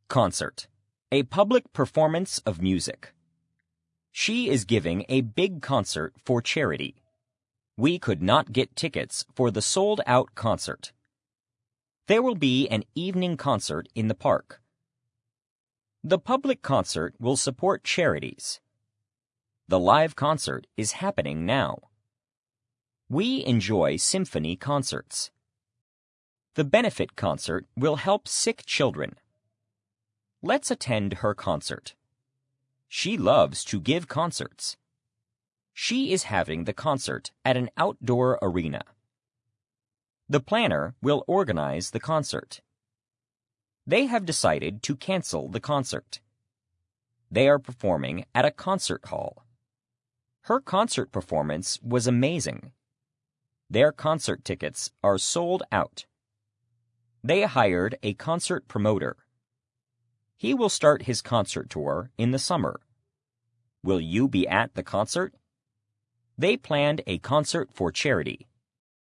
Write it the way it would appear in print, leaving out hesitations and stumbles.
Concert. A public performance of music. She is giving a big concert for charity. We could not get tickets for the sold-out concert. There will be an evening concert in the park. The public concert will support charities. The live concert is happening now. We enjoy symphony concerts. The benefit concert will help sick children. Let's attend her concert. She loves to give concerts. She is having the concert at an outdoor arena. The planner will organize the concert. They have decided to cancel the concert. They are performing at a concert hall. Her concert performance was amazing. Their concert tickets are sold out. They hired a concert promoter. He will start his concert tour in the summer. Will you be at the concert? They planned a concert for charity.